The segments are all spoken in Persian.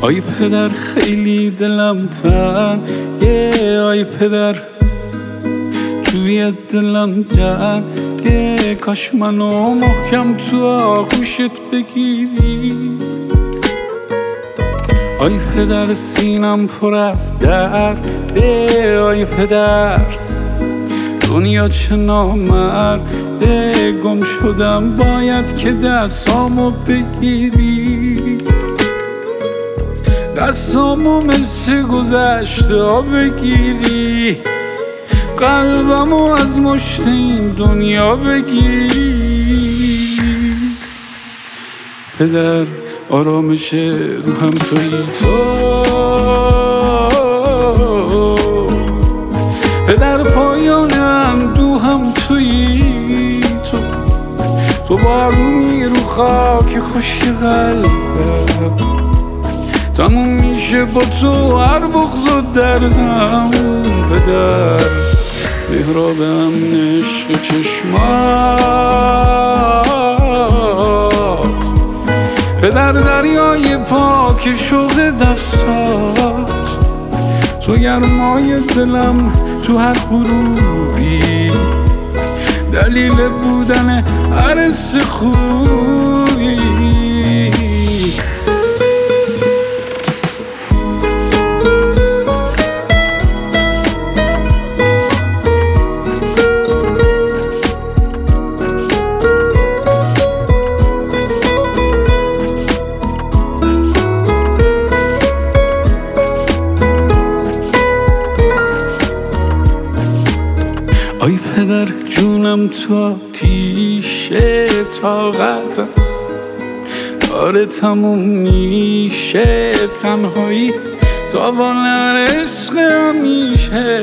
آی پدر خیلی دلم تنگه، آی پدر توی دلم جنگه، کاش منو محکم تو آغوشت بگیری. آی پدر سینم پر از درده، آی پدر دنیا چه نامرده، گم شدم باید که دستامو بگیری، دستامو مثل گذشته ها بگیری، قلبمو از مشت این دنیا بگیری. پدر آرامش روحم تویی تو، پدر پایان اندوهم تویی تو، تو بارونی رو خاک خشک قلبم، تموم میشه با تو هر بغض و دردم. پدر محراب امن عشق چشمات، پدر دریای پاک شوق دستات، تو گرمای دلم تو هر غروبی، دلیل بودن هر حس خوبی. آی پدر جونم تو آتیشه، طاقتم داره تموم میشه، تنهایی تاوان عشق همیشه.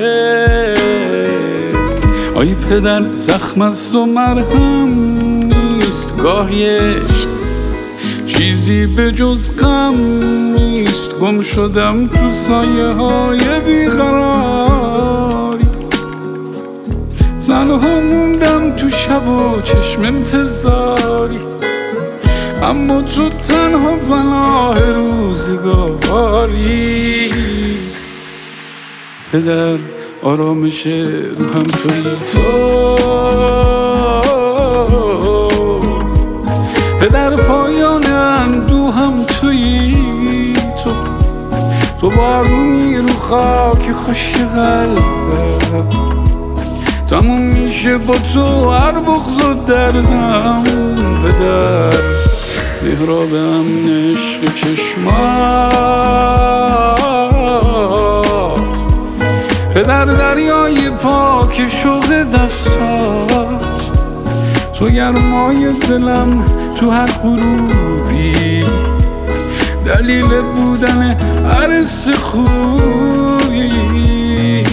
آی پدر زخم است و مرهم نیست، گاهی عشق چیزی به جز غم نیست، گم شدم تو سایه های بیقراری، تنها موندم تو شب و چشم انتظاری، اما تو تنها پناه روزگاری. پدر آرامش روحم تویی تو، پدر پایان اندوهم تویی تو، تو بارونی رو خاک خشک قلبم، تموم میشه با تو هر بغض و دردم. پدر محراب امن عشق چشمات، پدر دریای پاک شوق دستات، تو گرمای دلم تو هر غروبی، دلیل بودن هر حس خوبی.